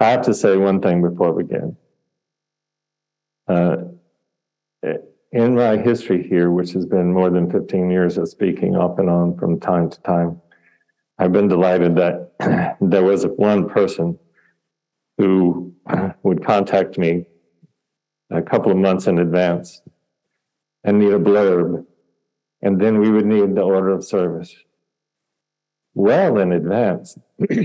I have to say one thing before we begin. In my history here, which has been more than 15 years of speaking off and on from time to time, I've been delighted that there was one person who would contact me a couple of months in advance and need a blurb, and then we would need the order of service well in advance.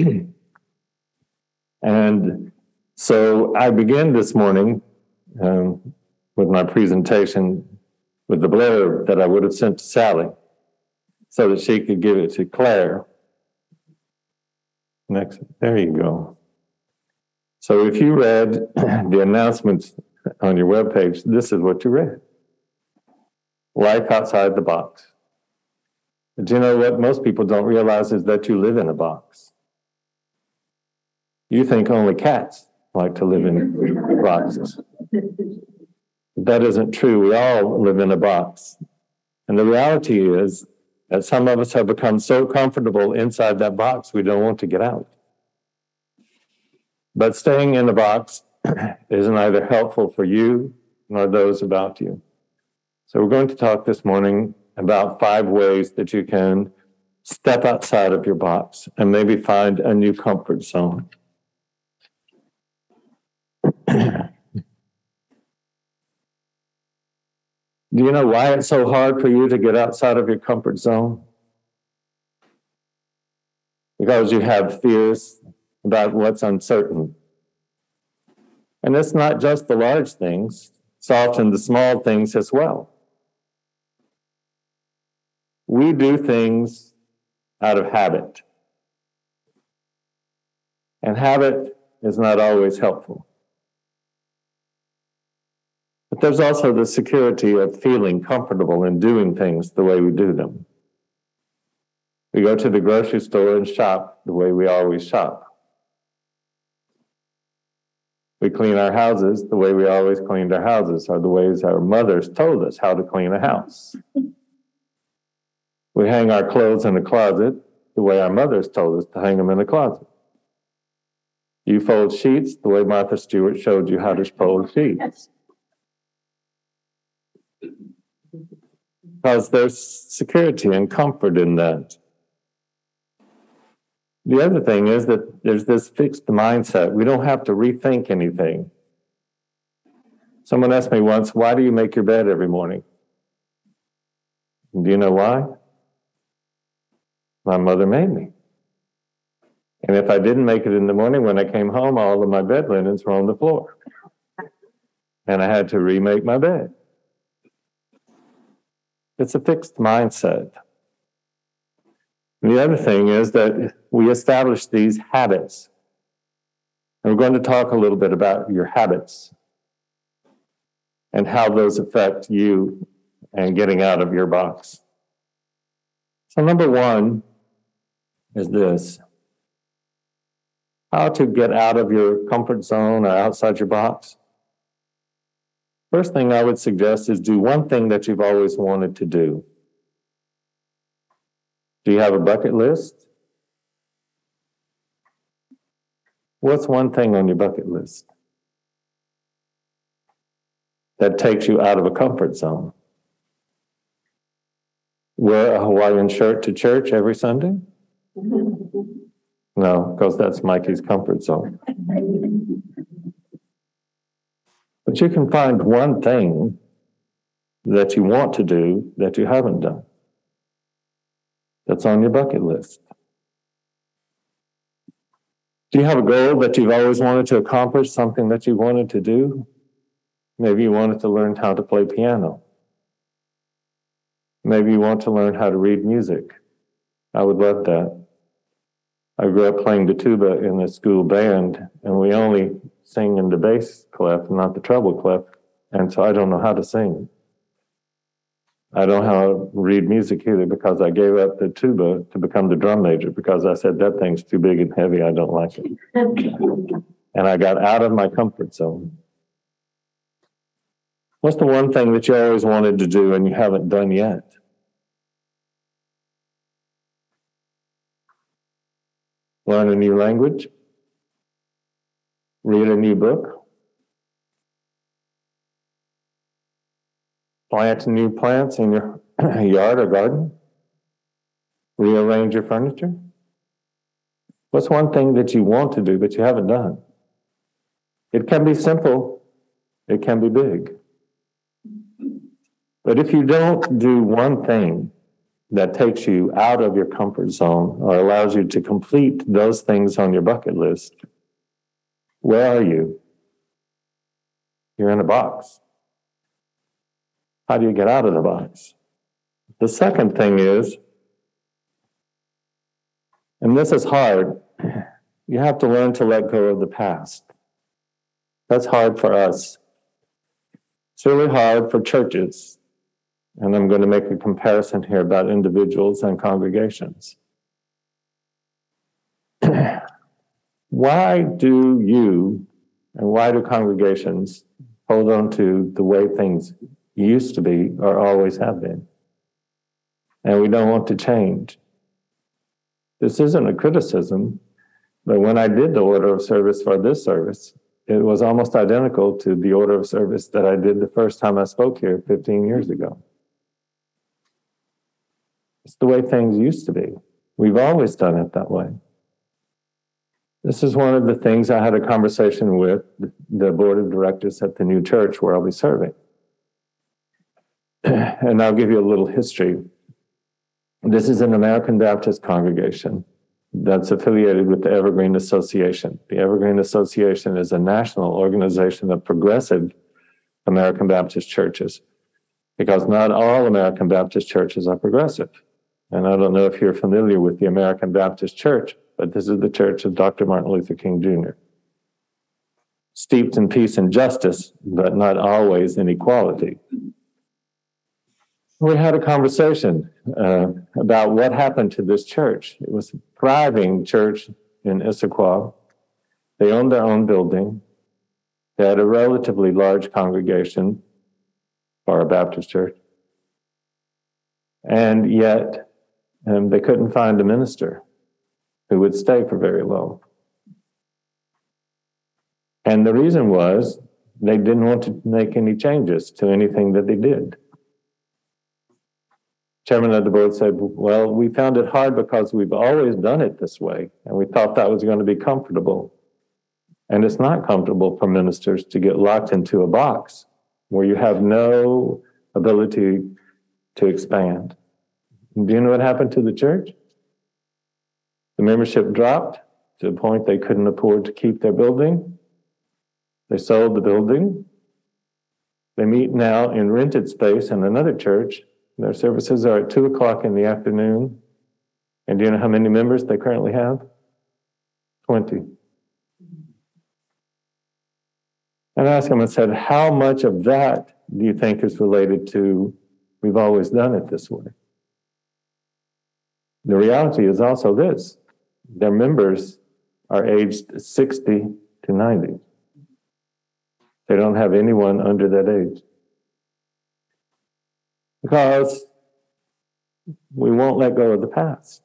And so I began this morning with my presentation with the blurb that I would have sent to Sally so that she could give it to Claire. Next, there you go. So if you read the announcements on your webpage, this is what you read. Life outside the box. But you know what most people don't realize is that you live in a box. You think only cats like to live in boxes. That isn't true. We all live in a box. And the reality is that some of us have become so comfortable inside that box, we don't want to get out. But staying in the box is neither helpful for you nor those about you. So we're going to talk this morning about 5 ways that you can step outside of your box and maybe find a new comfort zone. Do you know why it's so hard for you to get outside of your comfort zone? Because you have fears about what's uncertain. And it's not just the large things, it's often the small things as well. We do things out of habit. And habit is not always helpful. But there's also the security of feeling comfortable in doing things the way we do them. We go to the grocery store and shop the way we always shop. We clean our houses the way we always cleaned our houses, or the ways our mothers told us how to clean a house. We hang our clothes in a closet the way our mothers told us to hang them in a closet. You fold sheets the way Martha Stewart showed you how to fold sheets. Because there's security and comfort in that. The other thing is that there's this fixed mindset. We don't have to rethink anything. Someone asked me once, why do you make your bed every morning? And do you know why? My mother made me. And if I didn't make it in the morning, when I came home, all of my bed linens were on the floor. And I had to remake my bed. It's a fixed mindset. And the other thing is that we establish these habits. And we're going to talk a little bit about your habits and how those affect you and getting out of your box. So number 1 is this. How to get out of your comfort zone or outside your box. First thing I would suggest is do one thing that you've always wanted to do. Do you have a bucket list? What's one thing on your bucket list that takes you out of a comfort zone? Wear a Hawaiian shirt to church every Sunday? No, because that's Mikey's comfort zone. But you can find one thing that you want to do that you haven't done. That's on your bucket list. Do you have a goal that you've always wanted to accomplish, something that you wanted to do? Maybe you wanted to learn how to play piano. Maybe you want to learn how to read music. I would love that. I grew up playing the tuba in the school band, and we only sing in the bass clef, not the treble clef, and so I don't know how to sing. I don't know how to read music either because I gave up the tuba to become the drum major because I said that thing's too big and heavy, I don't like it. And I got out of my comfort zone. What's the one thing that you always wanted to do and you haven't done yet? Learn a new language? Read a new book. Plant new plants in your yard or garden. Rearrange your furniture. What's one thing that you want to do but you haven't done? It can be simple. It can be big. But if you don't do one thing that takes you out of your comfort zone or allows you to complete those things on your bucket list, where are you? You're in a box. How do you get out of the box? The second thing is, and this is hard, you have to learn to let go of the past. That's hard for us. It's really hard for churches. And I'm going to make a comparison here about individuals and congregations. Why do you and why do congregations hold on to the way things used to be or always have been? And we don't want to change. This isn't a criticism, but when I did the order of service for this service, it was almost identical to the order of service that I did the first time I spoke here 15 years ago. It's the way things used to be. We've always done it that way. This is one of the things I had a conversation with the board of directors at the new church where I'll be serving. And I'll give you a little history. This is an American Baptist congregation that's affiliated with the Evergreen Association. The Evergreen Association is a national organization of progressive American Baptist churches, because not all American Baptist churches are progressive. And I don't know if you're familiar with the American Baptist Church, but this is the church of Dr. Martin Luther King Jr. Steeped in peace and justice, but not always in equality. We had a conversation about what happened to this church. It was a thriving church in Issaquah. They owned their own building. They had a relatively large congregation for a Baptist church. And yet, they couldn't find a minister who would stay for very long. And the reason was they didn't want to make any changes to anything that they did. Chairman of the board said, well, we found it hard because we've always done it this way, and we thought that was going to be comfortable. And it's not comfortable for ministers to get locked into a box where you have no ability to expand. And do you know what happened to the church? The membership dropped to the point they couldn't afford to keep their building. They sold the building. They meet now in rented space in another church. Their services are at 2:00 in the afternoon. And do you know how many members they currently have? 20. And I asked them, I said, how much of that do you think is related to we've always done it this way? The reality is also this. Their members are aged 60 to 90. They don't have anyone under that age. Because we won't let go of the past.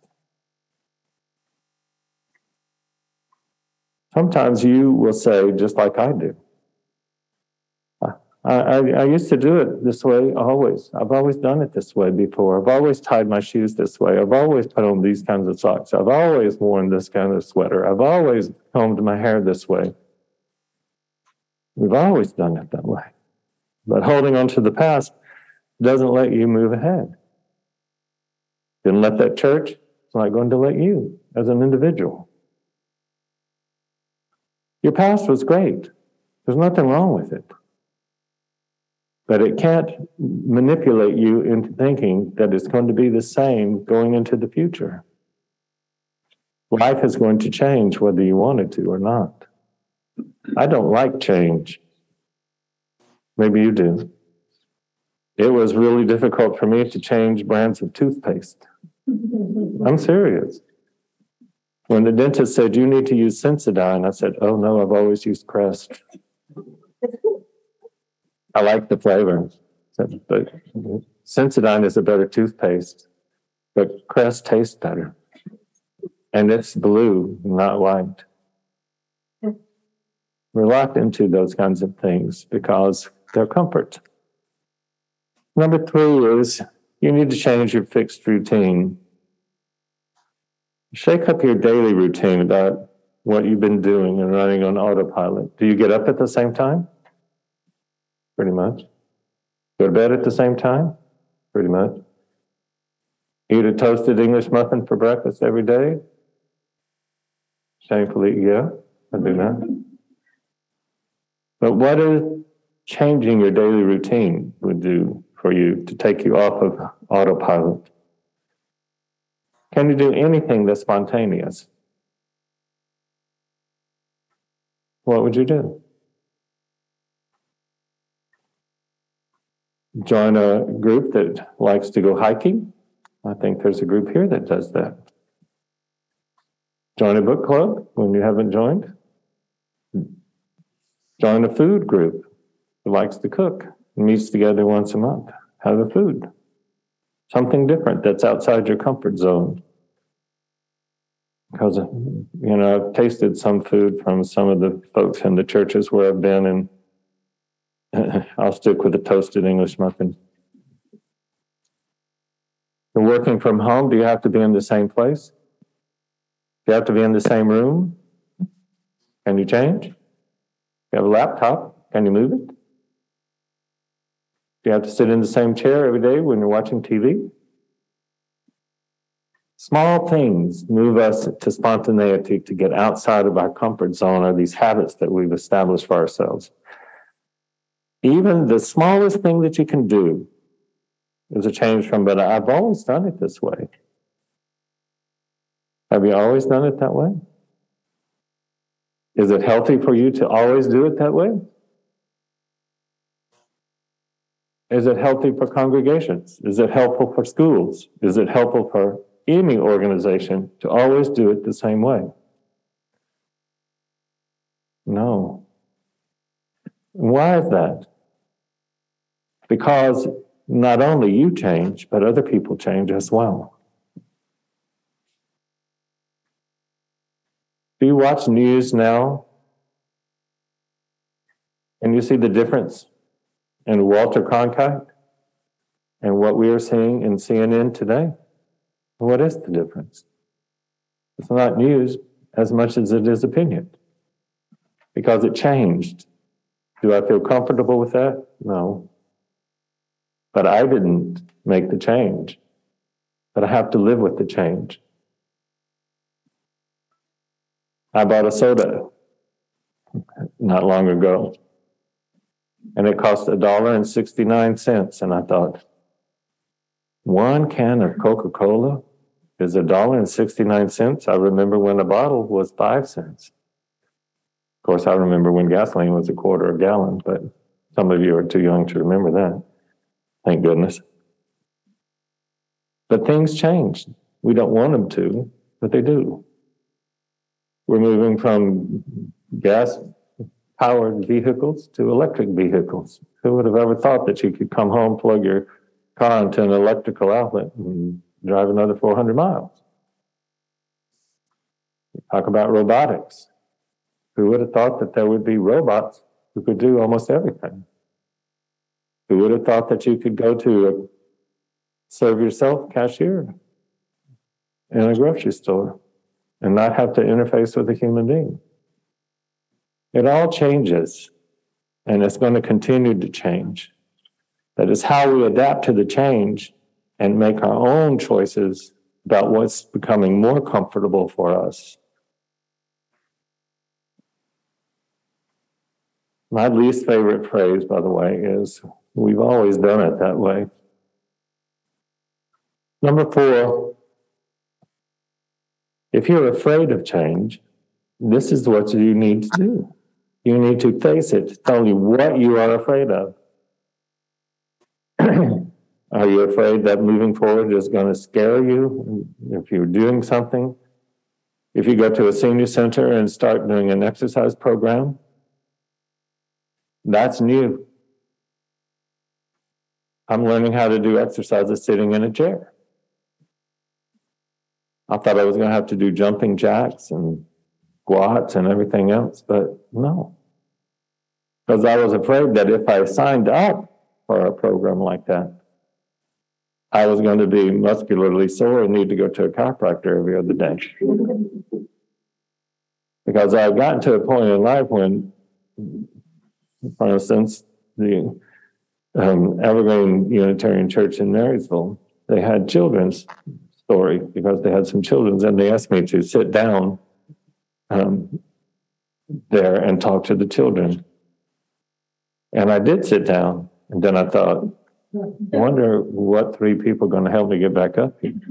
Sometimes you will say, just like I do, I used to do it this way always. I've always done it this way before. I've always tied my shoes this way. I've always put on these kinds of socks. I've always worn this kind of sweater. I've always combed my hair this way. We've always done it that way. But holding on to the past doesn't let you move ahead. Didn't let that church, it's not going to let you as an individual. Your past was great. There's nothing wrong with it. But it can't manipulate you into thinking that it's going to be the same going into the future. Life is going to change whether you want it to or not. I don't like change. Maybe you do. It was really difficult for me to change brands of toothpaste. I'm serious. When the dentist said, you need to use Sensodyne, I said, oh no, I've always used Crest. I like the flavor, but Sensodyne is a better toothpaste, but Crest tastes better. And it's blue, not white. We're locked into those kinds of things because they're comfort. Number 3 is you need to change your fixed routine. Shake up your daily routine about what you've been doing and running on autopilot. Do you get up at the same time? Pretty much. Go to bed at the same time? Pretty much. Eat a toasted English muffin for breakfast every day? Shamefully, yeah, I do that. But what is changing your daily routine would do for you to take you off of autopilot? Can you do anything that's spontaneous? What would you do? Join a group that likes to go hiking? I think there's a group here that does that. Join a book club when you haven't joined. Join a food group that likes to cook and meets together once a month. Have a food. Something different that's outside your comfort zone. Because, I've tasted some food from some of the folks in the churches where I've been, and I'll stick with a toasted English muffin. You're working from home, do you have to be in the same place? Do you have to be in the same room? Can you change? You have a laptop, can you move it? Do you have to sit in the same chair every day when you're watching TV? Small things move us to spontaneity, to get outside of our comfort zone, or these habits that we've established for ourselves. Even the smallest thing that you can do is a change from, but I've always done it this way. Have you always done it that way? Is it healthy for you to always do it that way? Is it healthy for congregations? Is it helpful for schools? Is it helpful for any organization to always do it the same way? No. Why is that? Because not only you change, but other people change as well. Do you watch news now? And you see the difference in Walter Cronkite and what we are seeing in CNN today? What is the difference? It's not news as much as it is opinion, because it changed. Do I feel comfortable with that? No. But I didn't make the change. But I have to live with the change. I bought a soda not long ago, and it cost $1.69. And I thought, one can of Coca-Cola is $1.69. I remember when a bottle was 5 cents. Of course, I remember when gasoline was a quarter a gallon, but some of you are too young to remember that. Thank goodness. But things changed. We don't want them to, but they do. We're moving from gas-powered vehicles to electric vehicles. Who would have ever thought that you could come home, plug your car into an electrical outlet, and drive another 400 miles? Talk about robotics. Who would have thought that there would be robots who could do almost everything? Who would have thought that you could go to a serve yourself cashier in a grocery store and not have to interface with a human being? It all changes, and it's going to continue to change. That is how we adapt to the change and make our own choices about what's becoming more comfortable for us. My least favorite phrase, by the way, is we've always done it that way. Number 4, if you're afraid of change, this is what you need to do. You need to face it. Tell you what you are afraid of. Are you afraid that moving forward is going to scare you if you're doing something? If you go to a senior center and start doing an exercise program, that's new. I'm learning how to do exercises sitting in a chair. I thought I was going to have to do jumping jacks and squats and everything else, but no. Because I was afraid that if I signed up for a program like that, I was going to be muscularly sore and need to go to a chiropractor every other day. Because I had gotten to a point in life when, for instance, the Evergreen Unitarian Church in Marysville, they had children's story because they had some children's, and they asked me to sit down there and talk to the children. And I did sit down, and then I thought, I wonder what 3 people are going to help me get back up here.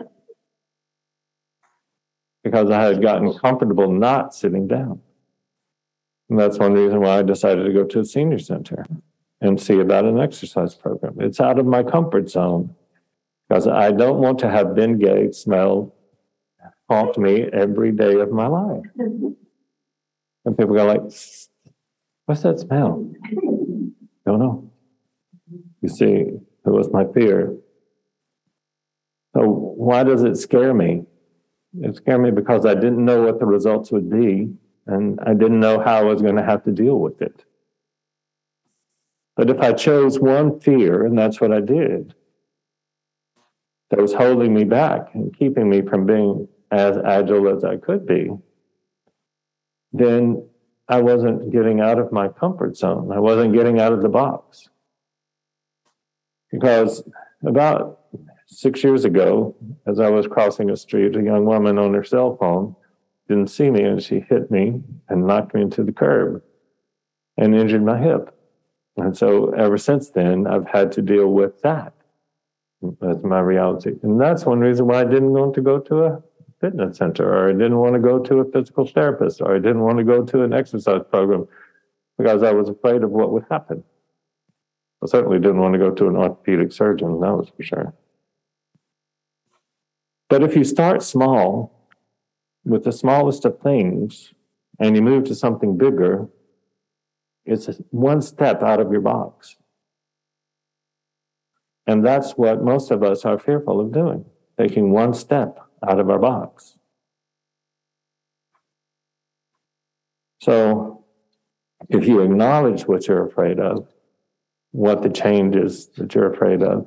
Because I had gotten comfortable not sitting down. And that's one reason why I decided to go to a senior center and see about an exercise program. It's out of my comfort zone because I don't want to have Ben Gay smell haunt me every day of my life. And people go like, what's that smell? Don't know. You see, it was my fear. So why does it scare me? It scared me because I didn't know what the results would be, and I didn't know how I was going to have to deal with it. But if I chose one fear, and that's what I did, that was holding me back and keeping me from being as agile as I could be, then I wasn't getting out of my comfort zone. I wasn't getting out of the box. Because about 6 years ago, as I was crossing a street, a young woman on her cell phone didn't see me, and she hit me and knocked me into the curb and injured my hip. And so ever since then, I've had to deal with that. That's my reality. And that's one reason why I didn't want to go to a fitness center, or I didn't want to go to a physical therapist, or I didn't want to go to an exercise program, because I was afraid of what would happen. I certainly didn't want to go to an orthopedic surgeon, that was for sure. But if you start small with the smallest of things and you move to something bigger, it's one step out of your box. And that's what most of us are fearful of doing, taking one step out of our box. So if you acknowledge what you're afraid of, what the change is that you're afraid of,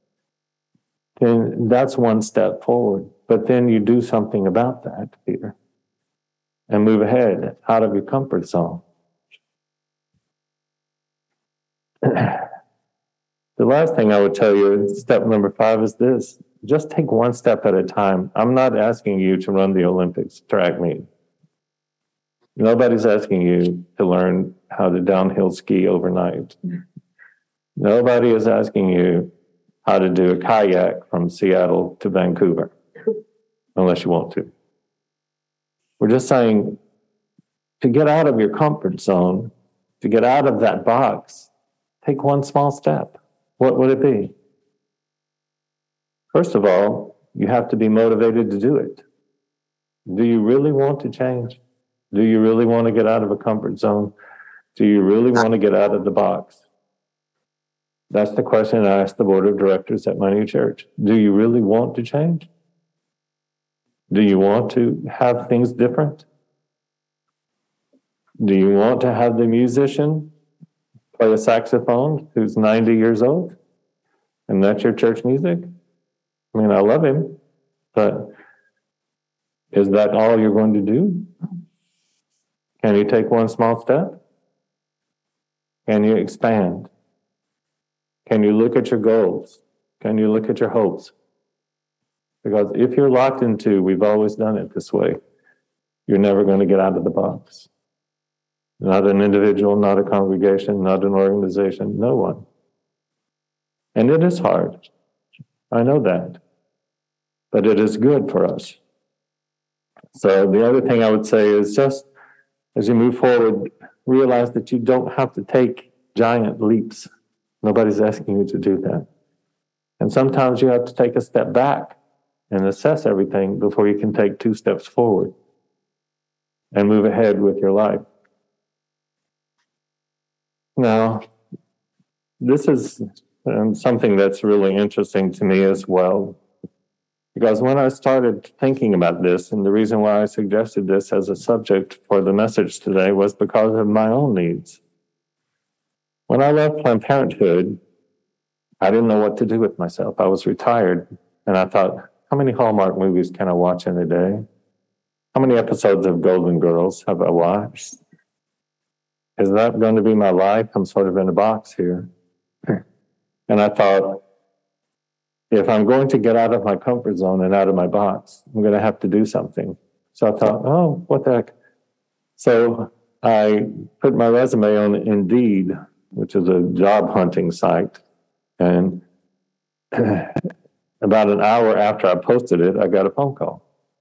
then that's one step forward. But then you do something about that fear and move ahead out of your comfort zone. The last thing I would tell you, step number 5, is this. Just take one step at a time. I'm not asking you to run the Olympics track meet. Nobody's asking you to learn how to downhill ski overnight. Nobody is asking you how to do a kayak from Seattle to Vancouver, unless you want to. We're just saying to get out of your comfort zone, to get out of that box, take one small step. What would it be? First of all, you have to be motivated to do it. Do you really want to change? Do you really want to get out of a comfort zone? Do you really want to get out of the box? That's the question I asked the board of directors at my new church. Do you really want to change? Do you want to have things different? Do you want to have the musician play a saxophone who's 90 years old? And that's your church music? I mean, I love him, but is that all you're going to do? Can you take one small step? Can you expand? Can you look at your goals? Can you look at your hopes? Because if you're locked into, we've always done it this way, you're never going to get out of the box. Not an individual, not a congregation, not an organization, no one. And it is hard. I know that. But it is good for us. So the other thing I would say is just as you move forward, realize that you don't have to take giant leaps. Nobody's asking you to do that. And sometimes you have to take a step back and assess everything before you can take 2 steps forward and move ahead with your life. Now, this is something that's really interesting to me as well. Because when I started thinking about this, and the reason why I suggested this as a subject for the message today was because of my own needs. When I left Planned Parenthood, I didn't know what to do with myself. I was retired, and I thought, how many Hallmark movies can I watch in a day? How many episodes of Golden Girls have I watched? Is that going to be my life? I'm sort of in a box here. And I thought, if I'm going to get out of my comfort zone and out of my box, I'm going to have to do something. So I thought, oh, what the heck? So I put my resume on Indeed, which is a job hunting site. And about an hour after I posted it, I got a phone call.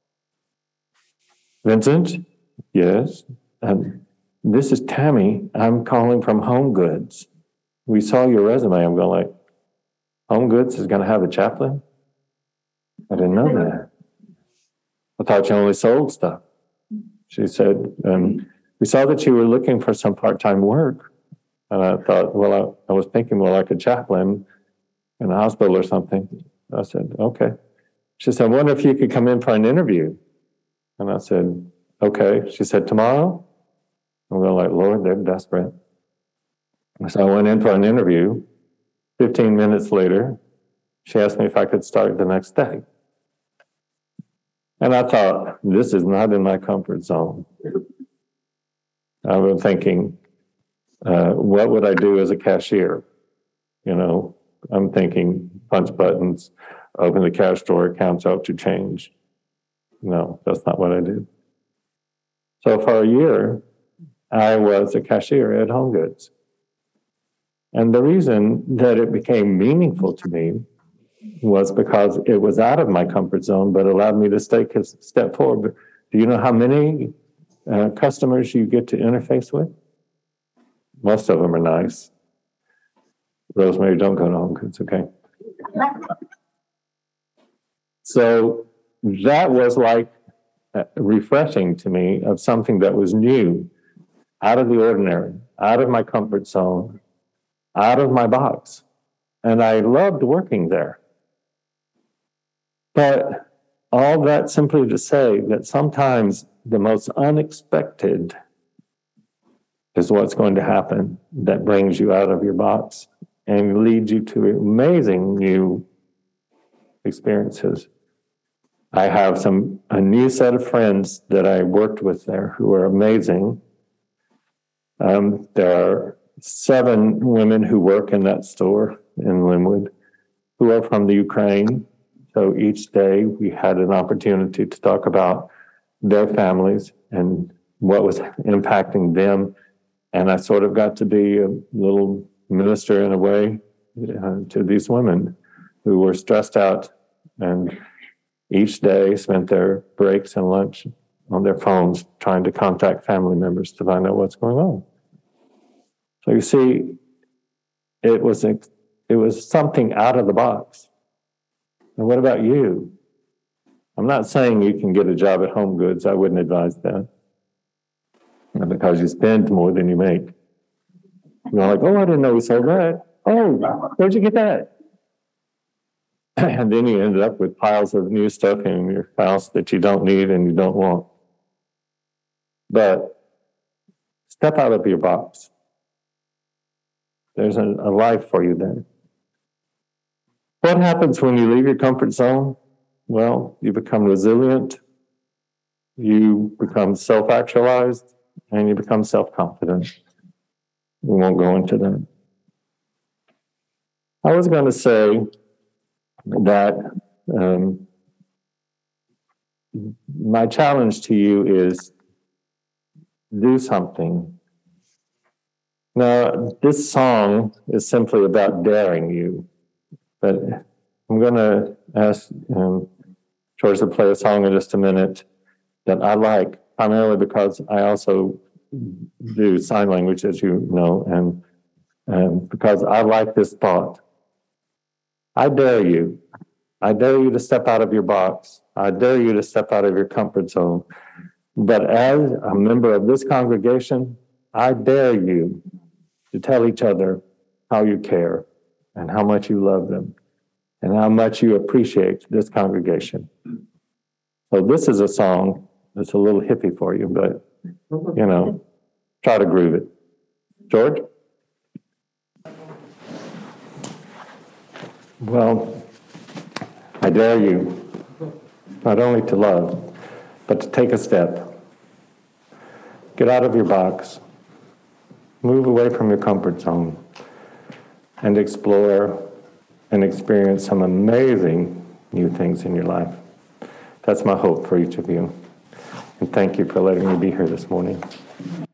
Vincent? Yes. This is Tammy. I'm calling from Home Goods. We saw your resume. I'm going like, Home Goods is going to have a chaplain? I didn't know that. I thought you only sold stuff. She said, we saw that you were looking for some part-time work. And I thought, well, I was thinking more like a chaplain in a hospital or something. I said, okay. She said, I wonder if you could come in for an interview. And I said, okay. She said, tomorrow? I'm going like, Lord, they're desperate. So I went in for an interview. 15 minutes later, she asked me if I could start the next day. And I thought, this is not in my comfort zone. I was thinking, what would I do as a cashier? You know, I'm thinking punch buttons, open the cash drawer, count out your change. No, that's not what I did. So for a year, I was a cashier at Home Goods. And the reason that it became meaningful to me was because it was out of my comfort zone, but allowed me to take a step forward. Do you know how many customers you get to interface with? Most of them are nice. Rosemary, don't go to Home Goods, okay? So that was like refreshing to me of something that was new, out of the ordinary, out of my comfort zone, out of my box. And I loved working there. But all that simply to say that sometimes the most unexpected is what's going to happen that brings you out of your box and leads you to amazing new experiences. I have a new set of friends that I worked with there who are amazing. There are 7 women who work in that store in Linwood who are from the Ukraine. So each day we had an opportunity to talk about their families and what was impacting them. And I sort of got to be a little minister in a way to these women who were stressed out and each day spent their breaks and lunch on their phones trying to contact family members to find out what's going on. So you see, it was something out of the box. And what about you? I'm not saying you can get a job at Home Goods. I wouldn't advise that. Because you spend more than you make. You're like, oh, I didn't know we sold that. Oh, where'd you get that? And then you end up with piles of new stuff in your house that you don't need and you don't want. But step out of your box. There's a life for you there. What happens when you leave your comfort zone? Well, you become resilient, you become self-actualized, and you become self-confident. We won't go into that. I was going to say that my challenge to you is do something. Now, this song is simply about daring you, but I'm going to ask George to play a song in just a minute that I like, primarily because I also do sign language, as you know, and because I like this thought. I dare you. I dare you to step out of your box. I dare you to step out of your comfort zone. But as a member of this congregation, I dare you to tell each other how you care and how much you love them and how much you appreciate this congregation. So this is a song that's a little hippie for you, but, try to groove it. George? Well, I dare you not only to love, but to take a step. Get out of your box. Move away from your comfort zone and explore and experience some amazing new things in your life. That's my hope for each of you. And thank you for letting me be here this morning.